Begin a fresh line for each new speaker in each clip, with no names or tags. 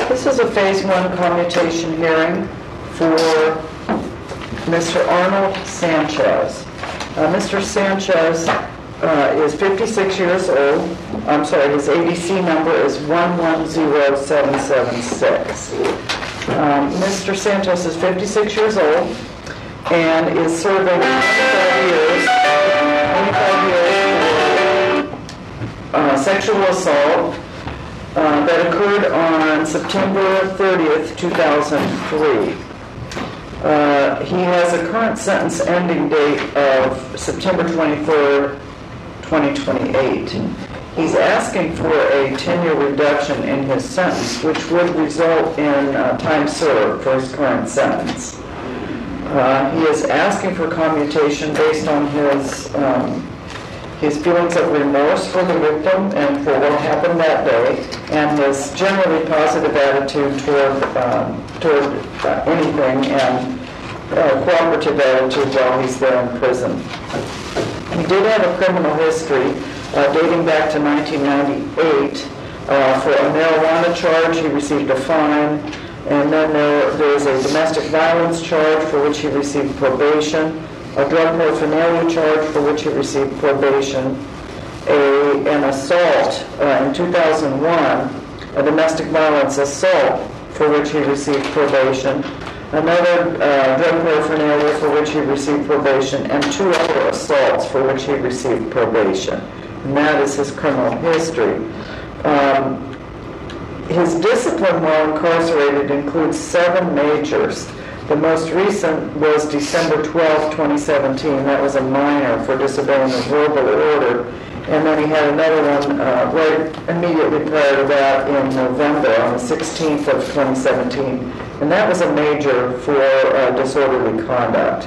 This is a Phase 1 commutation hearing for Mr. Arnold Sanchez. Mr. Sanchez is 56 years old. I'm sorry, his ADC number is 110776. Mr. Sanchez is 56 years old and is serving 25 years for sexual assault that occurred on September 30th, 2003. He has a current sentence ending date of September 23rd, 2028. He's asking for a 10-year reduction in his sentence, which would result in time served for his current sentence. He is asking for commutation based on his feelings of remorse for the victim and for what happened that day, and his generally positive attitude toward anything, and cooperative attitude while he's there in prison. He did have a criminal history dating back to 1998 for a marijuana charge. He received a fine, and then there is a domestic violence charge for which he received probation, a drug paraphernalia charge for which he received probation, an assault in 2001, a domestic violence assault for which he received probation, another drug paraphernalia for which he received probation, and 2 other assaults for which he received probation. And that is his criminal history. His discipline while incarcerated includes 7 majors. The most recent was December 12, 2017. That was a minor for disobeying a verbal order. And then he had another one right immediately prior to that in November, on the 16th of 2017. And that was a major for disorderly conduct.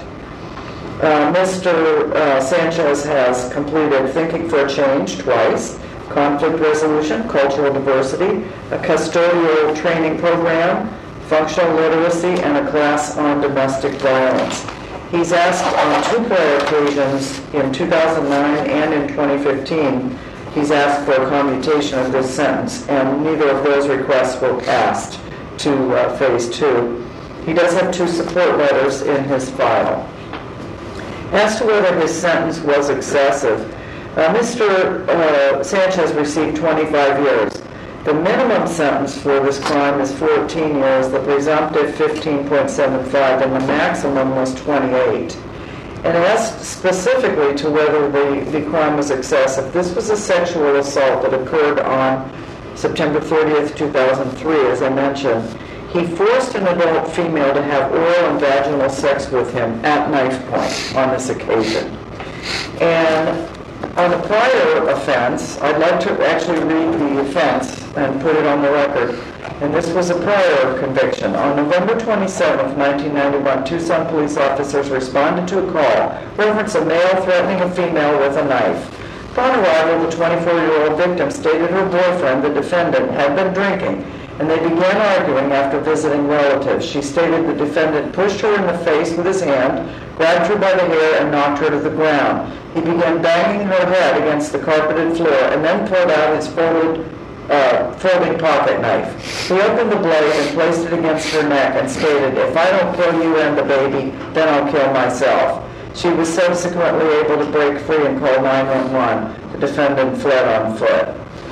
Mr. Sanchez has completed Thinking for a Change twice, conflict resolution, cultural diversity, a custodial training program, functional literacy, and a class on domestic violence. He's asked on 2 prior occasions, in 2009 and in 2015, he's asked for a commutation of this sentence, and neither of those requests were passed to Phase 2. He does have 2 support letters in his file. As to whether his sentence was excessive, Mr. Sanchez received 25 years. The minimum sentence for this crime is 14 years, the presumptive 15.75, and the maximum was 28. And asked specifically to whether the crime was excessive, this was a sexual assault that occurred on September 30th, 2003, as I mentioned. He forced an adult female to have oral and vaginal sex with him at knife point on this occasion. And on a prior offense, I'd like to actually read the offense and put it on the record. And this was a prior conviction. On November 27, 1991, Tucson police officers responded to a call referencing a male threatening a female with a knife. Upon arrival, the 24-year-old victim stated her boyfriend, the defendant, had been drinking, and they began arguing after visiting relatives. She stated the defendant pushed her in the face with his hand, grabbed her by the hair, and knocked her to the ground. He began banging her head against the carpeted floor and then pulled out his folding pocket knife. He opened the blade and placed it against her neck and stated, "If I don't kill you and the baby, then I'll kill myself." She was subsequently able to break free and call 911. The defendant fled on foot.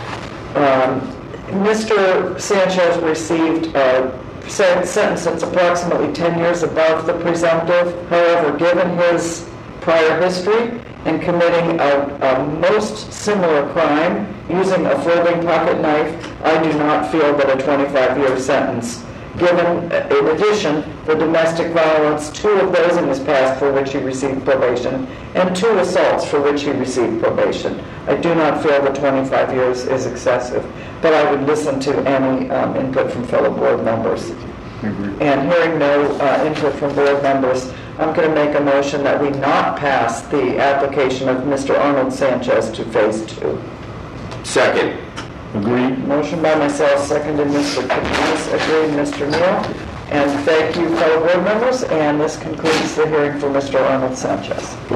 Mr. Sanchez received a sentence that's approximately 10 years above the presumptive. However, given his prior history and committing a most similar crime using a folding pocket knife, I do not feel that a 25-year sentence, given, in addition, the domestic violence, 2 of those in his past for which he received probation, and 2 assaults for which he received probation. I do not feel that 25 years is excessive, but I would listen to any input from fellow board members. And hearing no input from board members, I'm going to make a motion that we not pass the application of Mr. Arnold Sanchez to Phase 2.
Second.
Agreed.
Motion by myself, seconded Mr. Caprice, agreed Mr. Neal. And thank you, fellow board members, and this concludes the hearing for Mr. Arnold Sanchez.